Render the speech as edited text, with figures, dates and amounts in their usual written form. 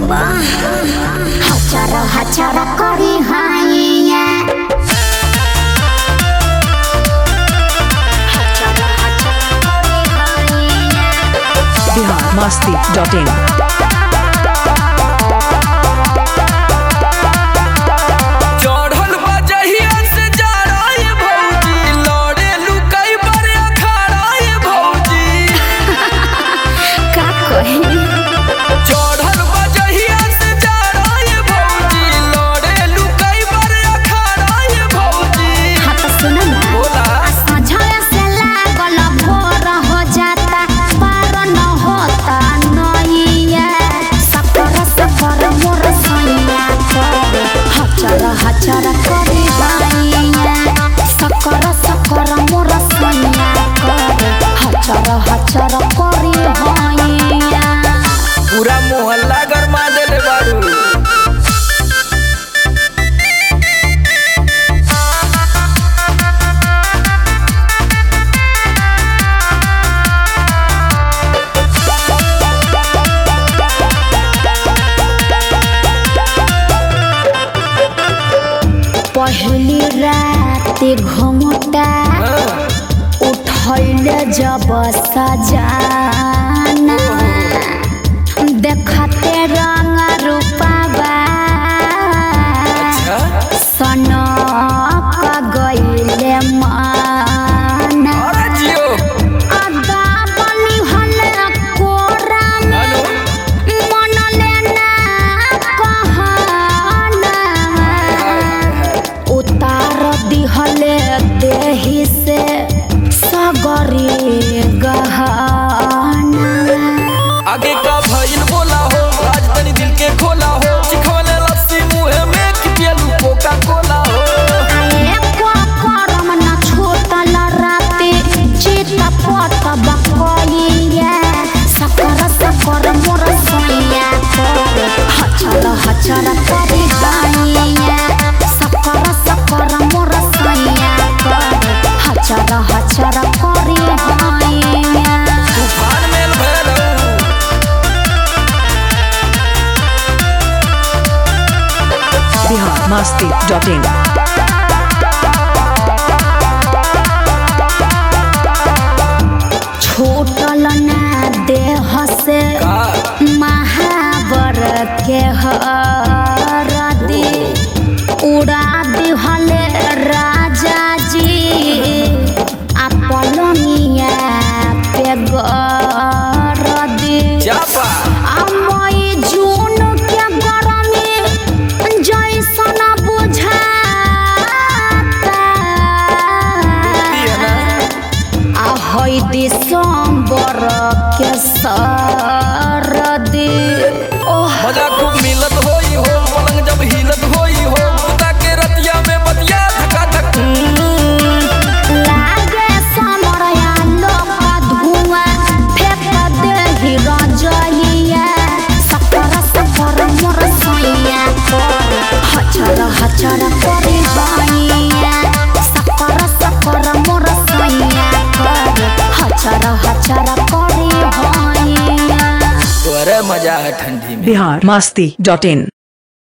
हचरा हचरा करी हाइया biharmasti.in हचरा करी हाइया सकरा सकरा मोर सैया करे हचरा हचरा करी हाइया पूरा मोहल्ला गरमा देले बारू पहली रात घुमटा उठल जब सजाना देखते रंग रूपाबा सनक गइले माना आदा बनी हले कोरा मन लेना कहना उतार दिहले देही से सगरी गहना आगे का भइल बोला हो आज तनी दिल के खोला हो चिखवले लस्सी मुहे में कि पियलू कोका कोला हो एको करम न छूटल राती चिता पट बकइया सकर सकर मोर सैया करे हचरा हचरा करी हाइया सकर सकर मोर सैया करे हचरा हचरा करी हाइया तूफान मेल भैलो biharmasti.in छूटल ना देह से महावर के हरदी उड़ा दिहले राजा जी अपलनिया पे गरदी चापा अमई जून के गरमी जैसन बुझाता आहई दिसंबर के सरदी मजा खूब मिलत होई हो पलंग जब हिलत होई हो बुता के रतिया में बतिया धका धक लागे समरया लोक धुआं फेंक देहि रजइया सकर सकर मोर सैया करे हचरा हचरा करी हाइया सकर सकर मोर सैया करे हचरा हचरा करी हाइया तोरे मजा है ठंडी में biharmasti.in